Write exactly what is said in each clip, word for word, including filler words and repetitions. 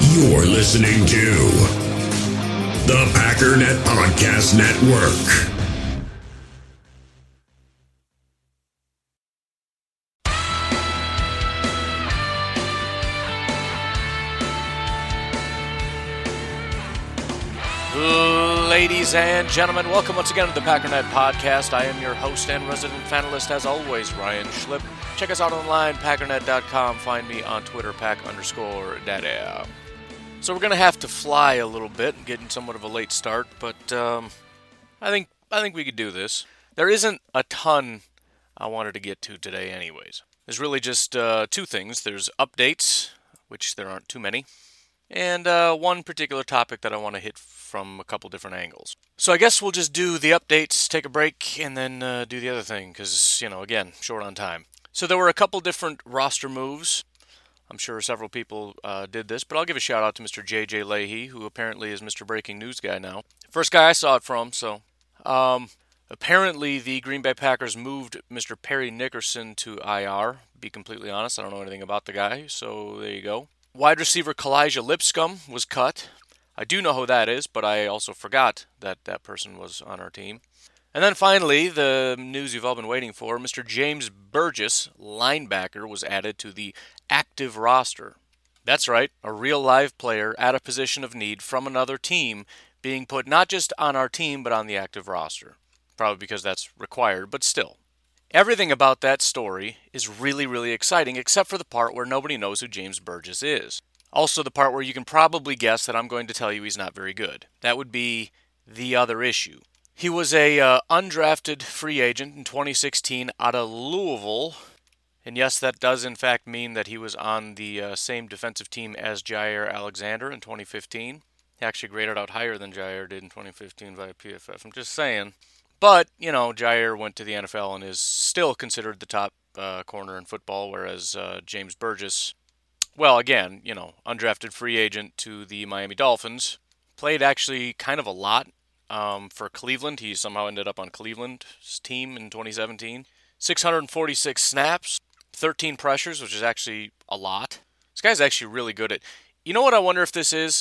You're listening to the Packernet Podcast Network. Ladies and gentlemen, welcome once again to the Packernet Podcast. I am your host and resident fanalist, as always, Ryan Schlip. Check us out online, packernet dot com. Find me on Twitter, pack underscore daddy. So we're going to have to fly a little bit, getting somewhat of a late start, but um, I think I think we could do this. There isn't a ton I wanted to get to today anyways. There's really just uh, two things. There's updates, which there aren't too many, and uh, one particular topic that I want to hit from a couple different angles. So I guess we'll just do the updates, take a break, and then uh, do the other thing, because, you know, again, short on time. So there were a couple different roster moves. I'm sure several people uh, did this, but I'll give a shout out to Mister J J Leahy, who apparently is Mister Breaking News guy now. First guy I saw it from, so... Um, apparently the Green Bay Packers moved Mister Perry Nickerson to I R. Be completely honest, I don't know anything about the guy, so there you go. Wide receiver Kalijah Lipscomb was cut. I do know who that is, but I also forgot that that person was on our team. And then finally, the news you've all been waiting for, Mister James Burgess, linebacker, was added to the active roster. That's right, a real live player at a position of need from another team being put not just on our team, but on the active roster. Probably because that's required, but still. Everything about that story is really, really exciting, except for the part where nobody knows who James Burgess is. Also, the part where you can probably guess that I'm going to tell you he's not very good. That would be the other issue. He was a uh, undrafted free agent in twenty sixteen out of Louisville. And yes, that does in fact mean that he was on the uh, same defensive team as Jaire Alexander in twenty fifteen. He actually graded out higher than Jaire did in twenty fifteen via P F F. I'm just saying. But, you know, Jaire went to the N F L and is still considered the top uh, corner in football, whereas uh, James Burgess... Well, again, you know, undrafted free agent to the Miami Dolphins. Played actually kind of a lot um, for Cleveland. He somehow ended up on Cleveland's team in twenty seventeen. six hundred forty-six snaps, thirteen pressures, which is actually a lot. This guy's actually really good at... You know what I wonder if this is?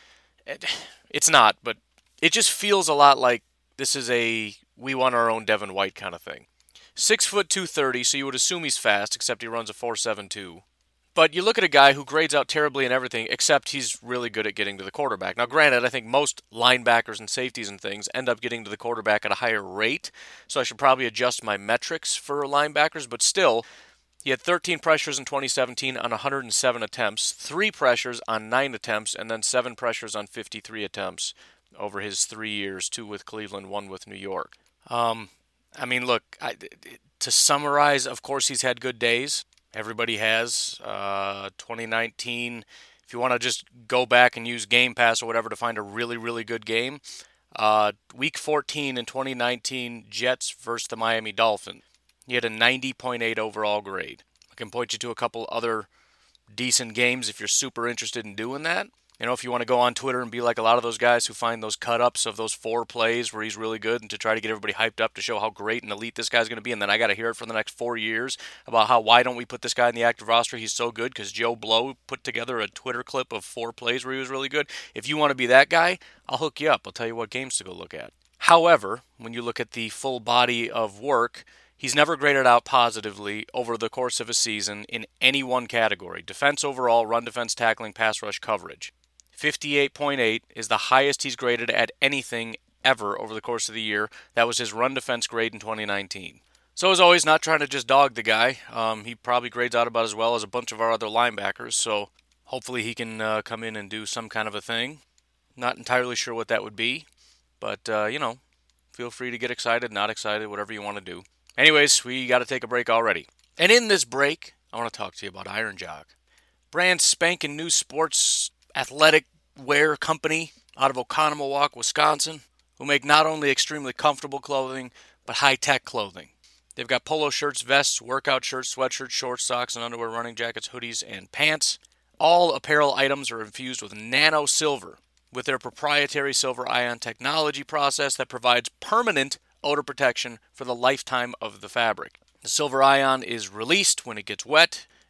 It, it's not, but it just feels a lot like this is a we want our own Devin White kind of thing. six foot two thirty, so you would assume he's fast, except he runs a four seven two. But you look at a guy who grades out terribly in everything, except he's really good at getting to the quarterback. Now, granted, I think most linebackers and safeties and things end up getting to the quarterback at a higher rate, so I should probably adjust my metrics for linebackers, but still, he had thirteen pressures in twenty seventeen on one hundred seven attempts, three pressures on nine attempts, and then seven pressures on fifty-three attempts over his three years, two with Cleveland, one with New York. Um, I mean, look, I, to summarize, of course he's had good days. Everybody has. Uh, twenty nineteen, if you want to just go back and use Game Pass or whatever to find a really, really good game, uh, Week fourteen in twenty nineteen, Jets versus the Miami Dolphins. He had a ninety point eight overall grade. I can point you to a couple other decent games if you're super interested in doing that. You know, if you want to go on Twitter and be like a lot of those guys who find those cut-ups of those four plays where he's really good and to try to get everybody hyped up to show how great and elite this guy's going to be, and then I got to hear it for the next four years about how why don't we put this guy in the active roster? He's so good because Joe Blow put together a Twitter clip of four plays where he was really good. If you want to be that guy, I'll hook you up. I'll tell you what games to go look at. However, when you look at the full body of work, he's never graded out positively over the course of a season in any one category. Defense overall, run defense, tackling, pass rush, coverage. fifty-eight point eight is the highest he's graded at anything ever over the course of the year. That was his run defense grade in twenty nineteen. So as always, not trying to just dog the guy. Um, he probably grades out about as well as a bunch of our other linebackers, so hopefully he can uh, come in and do some kind of a thing. Not entirely sure what that would be, but, uh, you know, feel free to get excited, not excited, whatever you want to do. Anyways, we got to take a break already. And in this break, I want to talk to you about Iron Jog. Brand spanking new sports athletic wear company out of Oconomowoc, Wisconsin, who make not only extremely comfortable clothing, but high-tech clothing. They've got polo shirts, vests, workout shirts, sweatshirts, shorts, socks, and underwear, running jackets, hoodies, and pants. All apparel items are infused with nano silver, with their proprietary silver ion technology process that provides permanent odor protection for the lifetime of the fabric. The silver ion is released when it gets wet,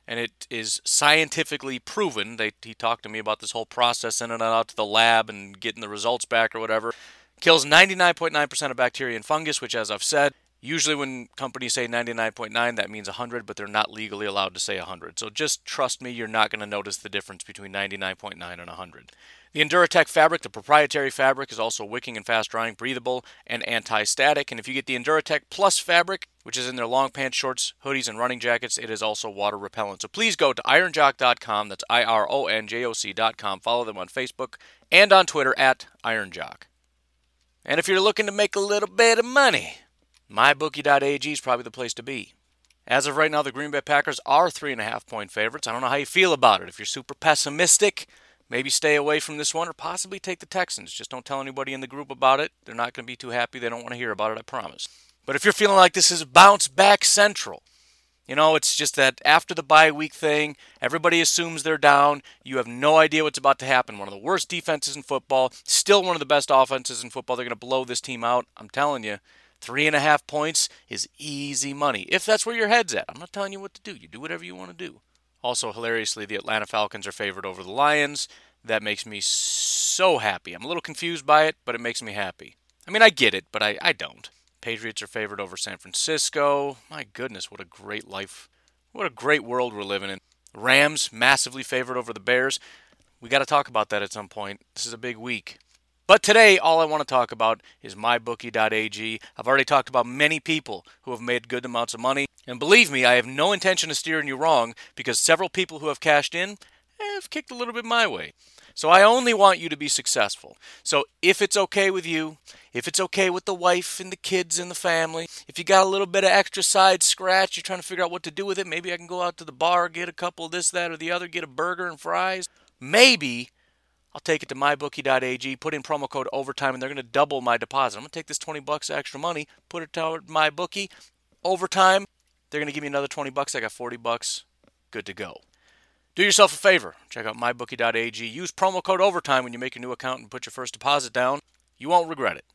and it is scientifically proven. They, he talked to me about this whole process, sending it out to the lab and getting the results back or whatever. Kills ninety-nine point nine percent of bacteria and fungus, which, as I've said, usually when companies say ninety-nine point nine, that means one hundred, but they're not legally allowed to say one hundred. So just trust me, you're not going to notice the difference between ninety-nine point nine and one hundred. The Enduratech fabric, the proprietary fabric, is also wicking and fast-drying, breathable, and anti-static. And if you get the Enduratech Plus fabric, which is in their long pants, shorts, hoodies, and running jackets, it is also water repellent. So please go to iron jock dot com. That's I R O N J O C dot com. Follow them on Facebook and on Twitter at ironjock. And if you're looking to make a little bit of money, my bookie dot a g is probably the place to be. As of right now, the Green Bay Packers are three and a half point favorites. I don't know how you feel about it. If you're super pessimistic, maybe stay away from this one or possibly take the Texans. Just don't tell anybody in the group about it. They're not going to be too happy. They don't want to hear about it, I promise. But if you're feeling like this is bounce back central, you know, it's just that after the bye week thing, everybody assumes they're down. You have no idea what's about to happen. One of the worst defenses in football, still one of the best offenses in football. They're going to blow this team out. I'm telling you, three and a half points is easy money, if that's where your head's at. I'm not telling you what to do. You do whatever you want to do. Also, hilariously, the Atlanta Falcons are favored over the Lions. That makes me so happy. I'm a little confused by it, but it makes me happy. I mean, I get it, but I, I don't. Patriots are favored over San Francisco. My goodness, what a great life. What a great world we're living in. Rams, massively favored over the Bears. We got to talk about that at some point. This is a big week. But today, all I want to talk about is my bookie dot a g. I've already talked about many people who have made good amounts of money. And believe me, I have no intention of steering you wrong because several people who have cashed in have kicked a little bit my way. So I only want you to be successful. So if it's okay with you, if it's okay with the wife and the kids and the family, if you got a little bit of extra side scratch, you're trying to figure out what to do with it, maybe I can go out to the bar, get a couple of this, that, or the other, get a burger and fries. Maybe I'll take it to my bookie dot a g, put in promo code OVERTIME, and they're going to double my deposit. I'm going to take this twenty bucks extra money, put it toward my bookie. Overtime, they're going to give me another twenty bucks. I got forty bucks. Good to go. Do yourself a favor. Check out my bookie dot a g. Use promo code OVERTIME when you make your new account and put your first deposit down. You won't regret it.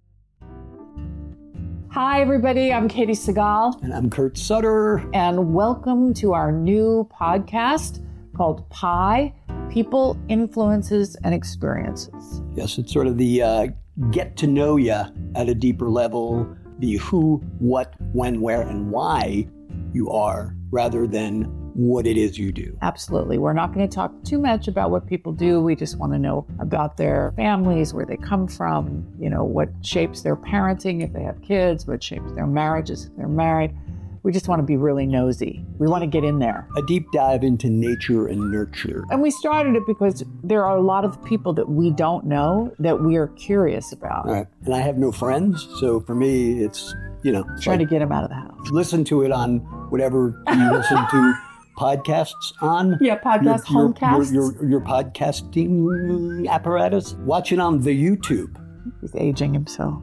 Hi, everybody. I'm Katie Segal. And I'm Kurt Sutter. And welcome to our new podcast called Pi, People, Influences, and Experiences. Yes, it's sort of the uh, get to know you at a deeper level, the who, what, when, where, and why you are, rather than what it is you do. Absolutely. We're not going to talk too much about what people do. We just want to know about their families, where they come from, you know, what shapes their parenting if they have kids, what shapes their marriages if they're married. We just want to be really nosy. We want to get in there. A deep dive into nature and nurture. And we started it because there are a lot of people that we don't know that we are curious about. All right. And I have no friends, so for me, it's, you know. Trying like, to get them out of the house. Listen to it on whatever you listen to podcasts on. Yeah, podcast, your, homecasts. Your, your, your podcasting apparatus. Watch it on the YouTube. He's aging himself.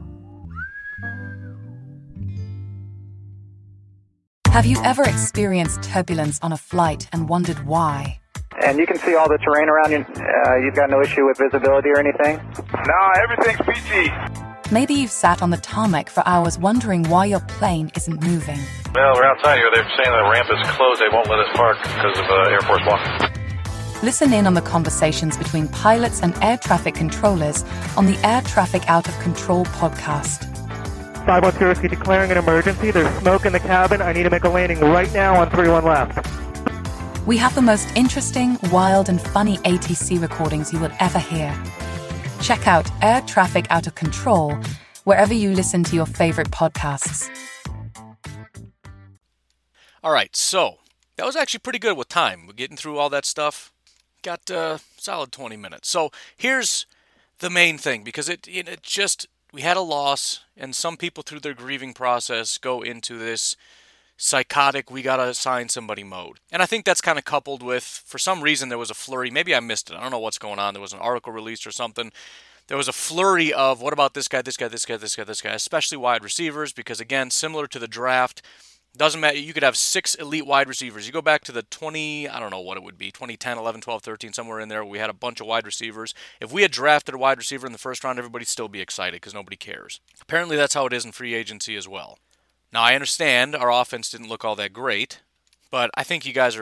Have you ever experienced turbulence on a flight and wondered why? And you can see all the terrain around you. Uh, you've got no issue with visibility or anything? No, everything's peachy. Maybe you've sat on the tarmac for hours wondering why your plane isn't moving. Well, we're outside here. They're saying the ramp is closed. They won't let us park because of uh, Air Force One. Listen in on the conversations between pilots and air traffic controllers on the Air Traffic Out of Control podcast. five one zero, declaring an emergency. There's smoke in the cabin. I need to make a landing right now on three one left. We have the most interesting, wild, and funny A T C recordings you will ever hear. Check out Air Traffic Out of Control wherever you listen to your favorite podcasts. All right, so that was actually pretty good with time. We're getting through all that stuff. Got a uh, solid twenty minutes. So here's the main thing, because it, it just, we had a loss, and some people through their grieving process go into this psychotic, we gotta assign somebody mode. And I think that's kind of coupled with, for some reason there was a flurry, maybe I missed it, I don't know what's going on, there was an article released or something, there was a flurry of, what about this guy, this guy, this guy, this guy, this guy, especially wide receivers, because again, similar to the draft, doesn't matter, you could have six elite wide receivers. You go back to the twenty, I don't know what it would be, twenty ten, eleven, twelve, thirteen, somewhere in there, we had a bunch of wide receivers. If we had drafted a wide receiver in the first round, everybody'd still be excited because nobody cares. Apparently that's how it is in free agency as well. Now, I understand our offense didn't look all that great, but I think you guys are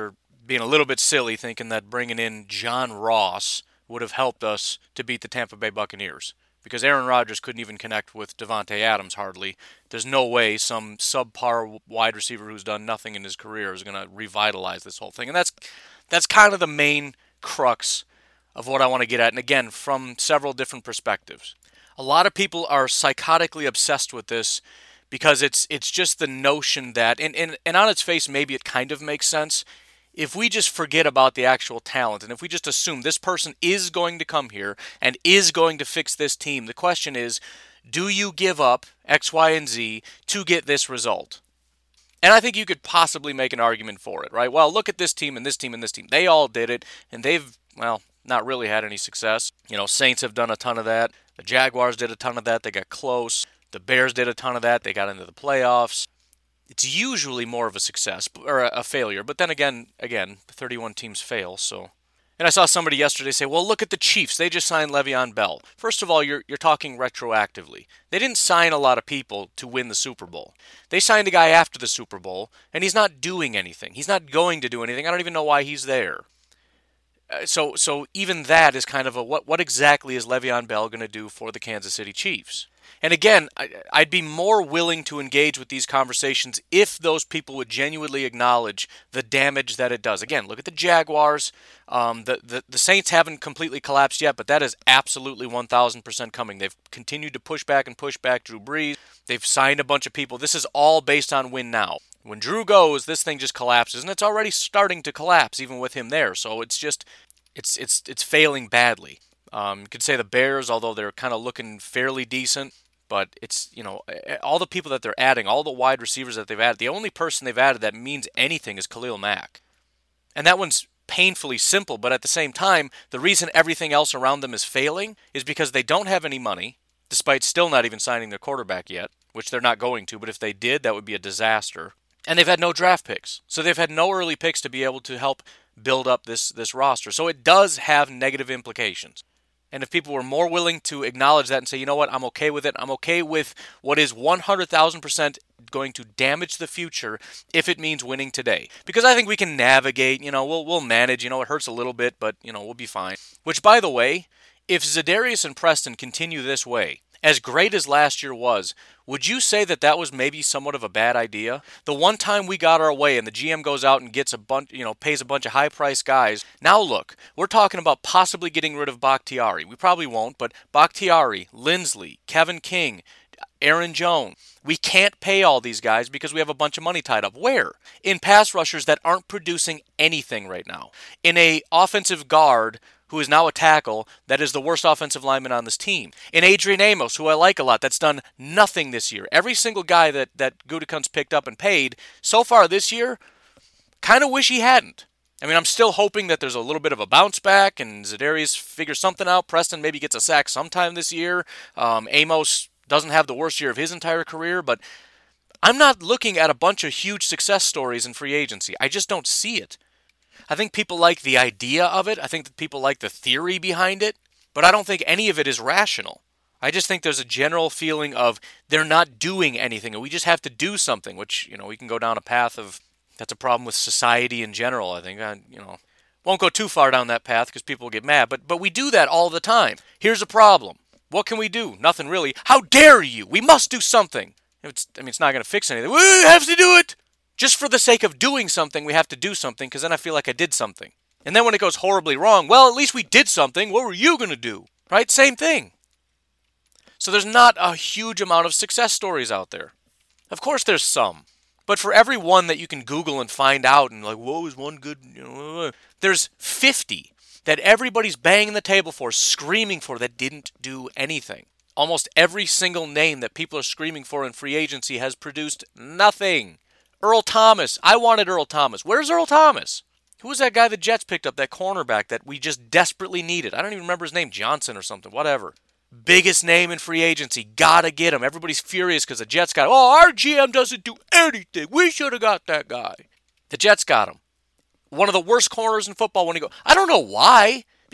being a little bit silly thinking that bringing in John Ross would have helped us to beat the Tampa Bay Buccaneers. Because Aaron Rodgers couldn't even connect with Devontae Adams hardly. There's no way some subpar wide receiver who's done nothing in his career is going to revitalize this whole thing. And that's that's kind of the main crux of what I want to get at. And again, from several different perspectives. A lot of people are psychotically obsessed with this because it's it's just the notion that, and, and, and on its face, maybe it kind of makes sense. If we just forget about the actual talent, and if we just assume this person is going to come here and is going to fix this team, the question is, do you give up X, Y, and Z to get this result? And I think you could possibly make an argument for it, right? Well, look at this team and this team and this team. They all did it, and they've, well, not really had any success. You know, Saints have done a ton of that. The Jaguars did a ton of that. They got close. The Bears did a ton of that. They got into the playoffs. It's usually more of a success or a failure. But then again, again, thirty-one teams fail. So, and I saw somebody yesterday say, "Well, look at the Chiefs. They just signed Le'Veon Bell." First of all, you're you're talking retroactively. They didn't sign a lot of people to win the Super Bowl. They signed a guy after the Super Bowl, and he's not doing anything. He's not going to do anything. I don't even know why he's there. Uh, so, so even that is kind of a what? What exactly is Le'Veon Bell going to do for the Kansas City Chiefs? And again, I'd be more willing to engage with these conversations if those people would genuinely acknowledge the damage that it does. Again, look at the Jaguars. Um, the, the, the Saints haven't completely collapsed yet, but that is absolutely one thousand percent coming. They've continued to push back and push back Drew Brees. They've signed a bunch of people. This is all based on win now. When Drew goes, this thing just collapses, and it's already starting to collapse even with him there. So it's just, it's it's it's failing badly. Um, you could say the Bears, although they're kind of looking fairly decent. But it's, you know, all the people that they're adding, all the wide receivers that they've added, the only person they've added that means anything is Khalil Mack. And that one's painfully simple, but at the same time, the reason everything else around them is failing is because they don't have any money, despite still not even signing their quarterback yet, which they're not going to, but if they did, that would be a disaster. And they've had no draft picks. So they've had no early picks to be able to help build up this, this roster. So it does have negative implications. And if people were more willing to acknowledge that and say, you know what, I'm okay with it. I'm okay with what is one hundred thousand percent going to damage the future if it means winning today. Because I think we can navigate, you know, we'll we'll manage, you know, it hurts a little bit, but, you know, we'll be fine. Which, by the way, if Za'Darius and Preston continue this way, as great as last year was, would you say that that was maybe somewhat of a bad idea? The one time we got our way and the G M goes out and gets a bunch, you know, pays a bunch of high-priced guys. Now look, we're talking about possibly getting rid of Bakhtiari. We probably won't, but Bakhtiari, Lindsley, Kevin King, Aaron Jones. We can't pay all these guys because we have a bunch of money tied up. Where? In pass rushers that aren't producing anything right now. In a offensive guard who is now a tackle, that is the worst offensive lineman on this team. In Adrian Amos, who I like a lot, that's done nothing this year. Every single guy that, that Gutekunst picked up and paid so far this year, kind of wish he hadn't. I mean, I'm still hoping that there's a little bit of a bounce back and Za'Darius figures something out. Preston maybe gets a sack sometime this year. Um, Amos doesn't have the worst year of his entire career, but I'm not looking at a bunch of huge success stories in free agency. I just don't see it. I think people like the idea of it. I think that people like the theory behind it. But I don't think any of it is rational. I just think there's a general feeling of they're not doing anything and we just have to do something, which, you know, we can go down a path of that's a problem with society in general, I think. I, you know, won't go too far down that path because people will get mad. But, but we do that all the time. Here's a problem. What can we do? Nothing really. How dare you? We must do something. It's, I mean, it's not going to fix anything. We have to do it. Just for the sake of doing something, we have to do something, because then I feel like I did something. And then when it goes horribly wrong, well, at least we did something. What were you going to do? Right? Same thing. So there's not a huge amount of success stories out there. Of course there's some. But for every one that you can Google and find out, and like, whoa, is one good, you know, there's fifty that everybody's banging the table for, screaming for, that didn't do anything. Almost every single name that people are screaming for in free agency has produced nothing. Earl Thomas. I wanted Earl Thomas. Where's Earl Thomas? Who was that guy the Jets picked up, that cornerback that we just desperately needed? I don't even remember his name. Johnson or something. Whatever. Biggest name in free agency. Gotta get him. Everybody's furious because the Jets got him. Oh, our G M doesn't do anything. We should have got that guy. The Jets got him. One of the worst corners in football when he go. I don't know why.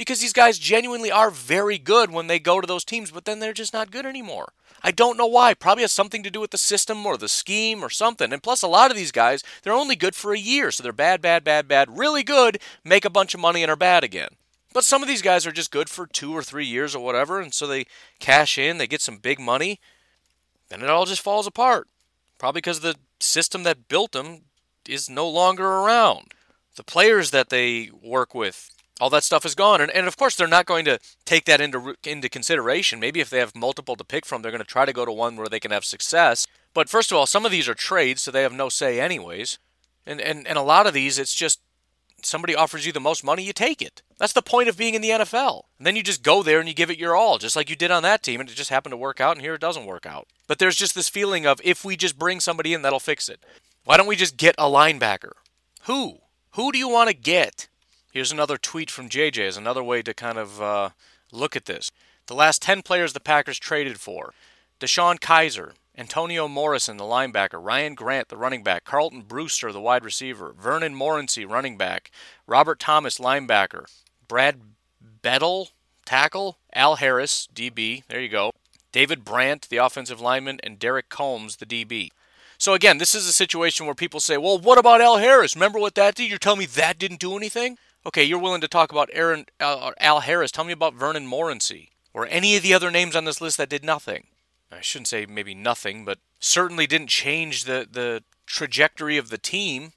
because these guys genuinely are very good when they go to those teams, but then they're just not good anymore. I don't know why. Probably has something to do with the system or the scheme or something. And plus, a lot of these guys, they're only good for a year. So they're bad, bad, bad, bad, really good, make a bunch of money and are bad again. But some of these guys are just good for two or three years or whatever. And so they cash in, they get some big money. Then it all just falls apart. Probably because the system that built them is no longer around. The players that they work with, all that stuff is gone. And, and of course, they're not going to take that into into consideration. Maybe if they have multiple to pick from, they're going to try to go to one where they can have success. But first of all, some of these are trades, so they have no say anyways. And, and, and a lot of these, it's just somebody offers you the most money, you take it. That's the point of being in the N F L. And then you just go there and you give it your all, just like you did on that team, and it just happened to work out, and here it doesn't work out. But there's just this feeling of, if we just bring somebody in, that'll fix it. Why don't we just get a linebacker? Who? Who do you want to get? Here's another tweet from J J as another way to kind of uh, look at this. The last ten players the Packers traded for: Deshaun Kaiser, Antonio Morrison, the linebacker, Ryan Grant, the running back, Carlton Brewster, the wide receiver, Vernon Morency, running back, Robert Thomas, linebacker, Brad Bettel, tackle, Al Harris, D B, there you go, David Brandt, the offensive lineman, and Derek Combs, the D B. So again, this is a situation where people say, well, what about Al Harris? Remember what that did? You're telling me that didn't do anything? Okay, you're willing to talk about Aaron uh, Al Harris. Tell me about Vernon Morency or any of the other names on this list that did nothing. I shouldn't say maybe nothing, but certainly didn't change the, the trajectory of the team.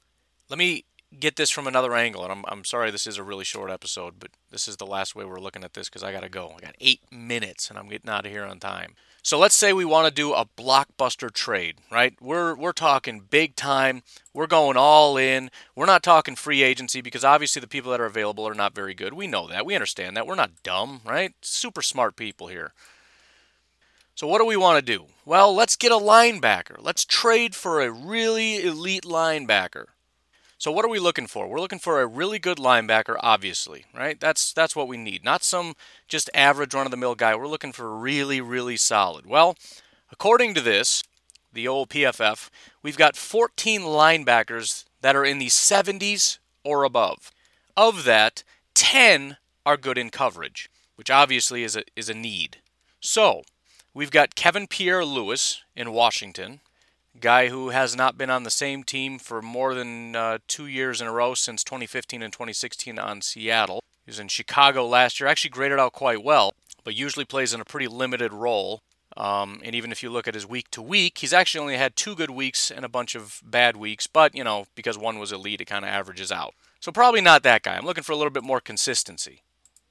Let me get this from another angle, and I'm I'm sorry this is a really short episode, but this is the last way we're looking at this because I got to go. I got eight minutes, and I'm getting out of here on time. So let's say we want to do a blockbuster trade, right? We're we're talking big time. We're going all in. We're not talking free agency because obviously the people that are available are not very good. We know that. We understand that. We're not dumb, right? Super smart people here. So what do we want to do? Well, let's get a linebacker. Let's trade for a really elite linebacker. So what are we looking for? We're looking for a really good linebacker, obviously, right? That's that's what we need. Not some just average run-of-the-mill guy. We're looking for really, really solid. Well, according to this, the old P F F, we've got fourteen linebackers that are in the seventies or above. Of that, ten are good in coverage, which obviously is a, is a need. So we've got Kevin Pierre-Louis in Washington, guy who has not been on the same team for more than uh, two years in a row since twenty fifteen and twenty sixteen on Seattle. He was in Chicago last year, actually graded out quite well, but usually plays in a pretty limited role. Um, and even if you look at his week to week, he's actually only had two good weeks and a bunch of bad weeks, but, you know, because one was elite, it kind of averages out. So probably not that guy. I'm looking for a little bit more consistency.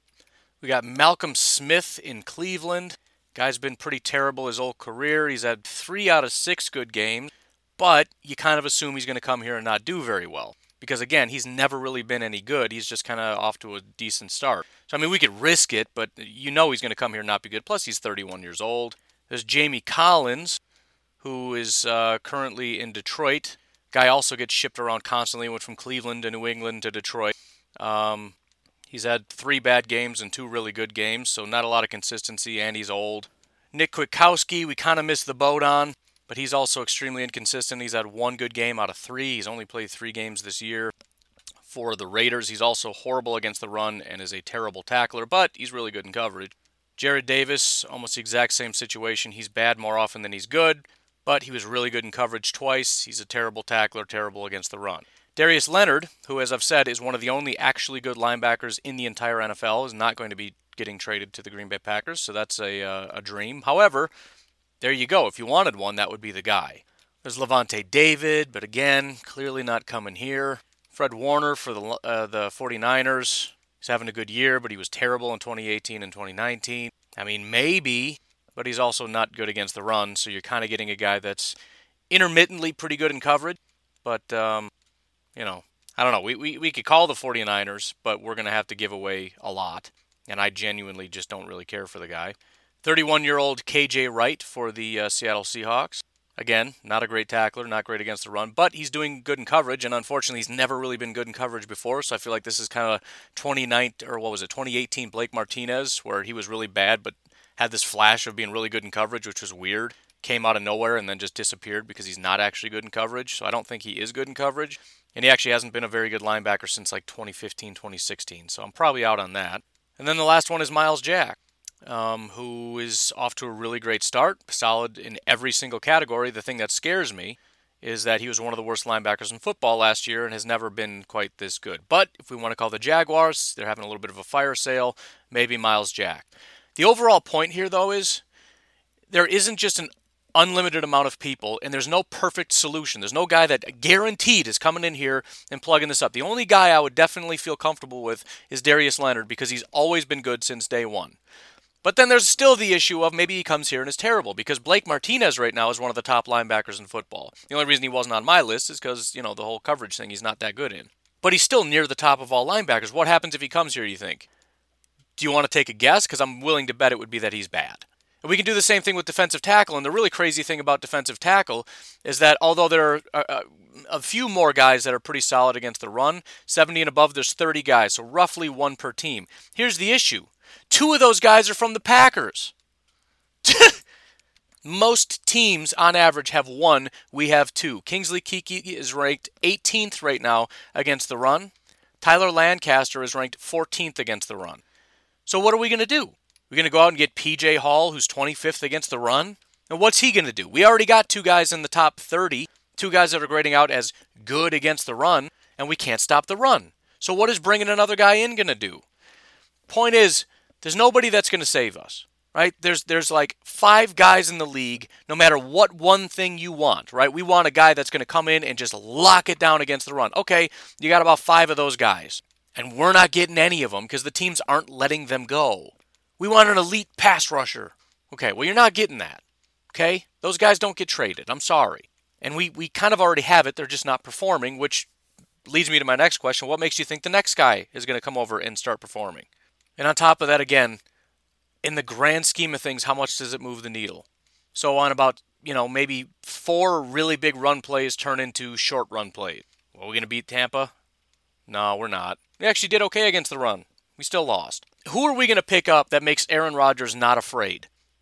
We got Malcolm Smith in Cleveland. Guy's been pretty terrible his whole career. He's had three out of six good games, but you kind of assume he's going to come here and not do very well. Because, again, he's never really been any good. He's just kind of off to a decent start. So, I mean, we could risk it, but you know he's going to come here and not be good. Plus, he's thirty-one years old. There's Jamie Collins, who is uh, currently in Detroit. Guy also gets shipped around constantly. Went from Cleveland to New England to Detroit. Um, he's had three bad games and two really good games, so not a lot of consistency, and he's old. Nick Kwiatkowski, we kind of missed the boat on, but he's also extremely inconsistent. He's had one good game out of three. He's only played three games this year for the Raiders. He's also horrible against the run and is a terrible tackler, but he's really good in coverage. Jared Davis, almost the exact same situation. He's bad more often than he's good, but he was really good in coverage twice. He's a terrible tackler, terrible against the run. Darius Leonard, who, as I've said, is one of the only actually good linebackers in the entire N F L, is not going to be getting traded to the Green Bay Packers, so that's a uh, a dream. However, there you go. If you wanted one, that would be the guy. There's Levante David, but again, clearly not coming here. Fred Warner for the uh, the 49ers. He's having a good year, but he was terrible in twenty eighteen and twenty nineteen. I mean, maybe, but he's also not good against the run, so you're kind of getting a guy that's intermittently pretty good in coverage. But, um, you know, I don't know. We, we, we could call the 49ers, but we're going to have to give away a lot. And I genuinely just don't really care for the guy. thirty-one-year-old K J Wright for the uh, Seattle Seahawks. Again, not a great tackler, not great against the run, but he's doing good in coverage, and unfortunately he's never really been good in coverage before, so I feel like this is kind of twenty nineteen, or what was it, twenty eighteen Blake Martinez, where he was really bad, but had this flash of being really good in coverage, which was weird. Came out of nowhere and then just disappeared because he's not actually good in coverage, so I don't think he is good in coverage. And he actually hasn't been a very good linebacker since like twenty fifteen, twenty sixteen. So I'm probably out on that. And then the last one is Myles Jack, um, who is off to a really great start, solid in every single category. The thing that scares me is that he was one of the worst linebackers in football last year and has never been quite this good. But if we want to call the Jaguars, they're having a little bit of a fire sale, maybe Myles Jack. The overall point here, though, is there isn't just an unlimited amount of people, and there's no perfect solution. There's no guy that guaranteed is coming in here and plugging this up. The only guy I would definitely feel comfortable with is Darius Leonard because he's always been good since day one. But then there's still the issue of maybe he comes here and is terrible because Blake Martinez right now is one of the top linebackers in football. The only reason he wasn't on my list is because, you know, the whole coverage thing he's not that good in. But he's still near the top of all linebackers. What happens if he comes here, you think? Do you want to take a guess? Because I'm willing to bet it would be that he's bad. And we can do the same thing with defensive tackle. And the really crazy thing about defensive tackle is that although there are a, a few more guys that are pretty solid against the run, seventy and above, there's thirty guys, so roughly one per team. Here's the issue. Two of those guys are from the Packers. Most teams, on average, have one. We have two. Kingsley Keke is ranked eighteenth right now against the run. Tyler Lancaster is ranked fourteenth against the run. So what are we going to do? We're going to go out and get P J Hall, who's twenty-fifth against the run? And what's he going to do? We already got two guys in the top thirty, two guys that are grading out as good against the run, and we can't stop the run. So what is bringing another guy in going to do? Point is, there's nobody that's going to save us, right? There's there's like five guys in the league, no matter what one thing you want, right? We want a guy that's going to come in and just lock it down against the run. Okay, you got about five of those guys, and we're not getting any of them because the teams aren't letting them go. We want an elite pass rusher. Okay, well, you're not getting that, okay? Those guys don't get traded. I'm sorry. And we, we kind of already have it. They're just not performing, which leads me to my next question. What makes you think the next guy is going to come over and start performing? And on top of that, again, in the grand scheme of things, how much does it move the needle? So on about, you know, maybe four really big run plays turn into short run plays. Well, are we going to beat Tampa? No, we're not. We actually did okay against the run. We still lost. Who are we going to pick up that makes Aaron Rodgers not afraid?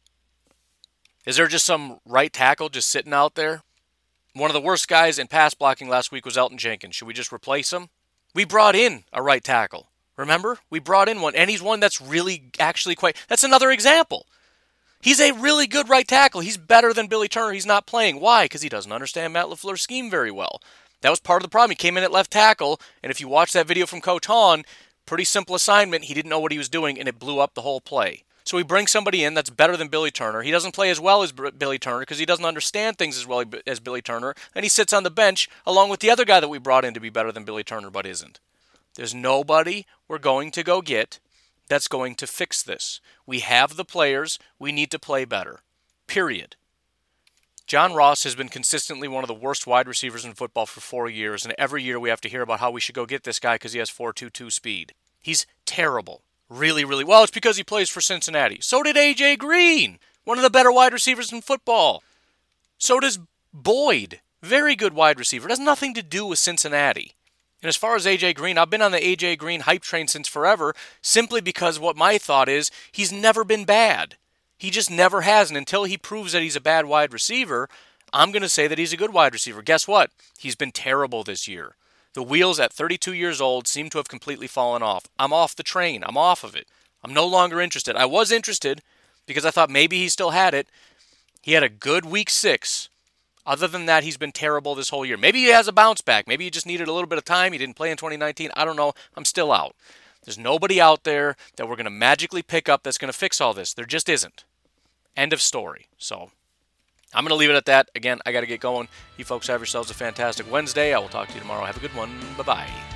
Is there just some right tackle just sitting out there? One of the worst guys in pass blocking last week was Elton Jenkins. Should we just replace him? We brought in a right tackle. Remember? We brought in one, and he's one that's really actually quite... That's another example. He's a really good right tackle. He's better than Billy Turner. He's not playing. Why? Because he doesn't understand Matt LaFleur's scheme very well. That was part of the problem. He came in at left tackle, and if you watch that video from Coach Hahn, pretty simple assignment. He didn't know what he was doing, and it blew up the whole play. So we bring somebody in that's better than Billy Turner. He doesn't play as well as Billy Turner because he doesn't understand things as well as Billy Turner, and he sits on the bench along with the other guy that we brought in to be better than Billy Turner but isn't. There's nobody we're going to go get that's going to fix this. We have the players. We need to play better. Period. John Ross has been consistently one of the worst wide receivers in football for four years, and every year we have to hear about how we should go get this guy because he has four two two speed. He's terrible. Really, really well. It's because he plays for Cincinnati. So did A J Green, one of the better wide receivers in football. So does Boyd, very good wide receiver. It has nothing to do with Cincinnati. And as far as A J Green, I've been on the A J Green hype train since forever, simply because what my thought is, he's never been bad. He just never has, and until he proves that he's a bad wide receiver, I'm going to say that he's a good wide receiver. Guess what? He's been terrible this year. The wheels at thirty-two years old seem to have completely fallen off. I'm off the train. I'm off of it. I'm no longer interested. I was interested because I thought maybe he still had it. He had a good week six. Other than that, he's been terrible this whole year. Maybe he has a bounce back. Maybe he just needed a little bit of time. He didn't play in twenty nineteen. I don't know. I'm still out. There's nobody out there that we're going to magically pick up that's going to fix all this. There just isn't. End of story. So I'm going to leave it at that. Again, I got to get going. You folks have yourselves a fantastic Wednesday. I will talk to you tomorrow. Have a good one. Bye-bye.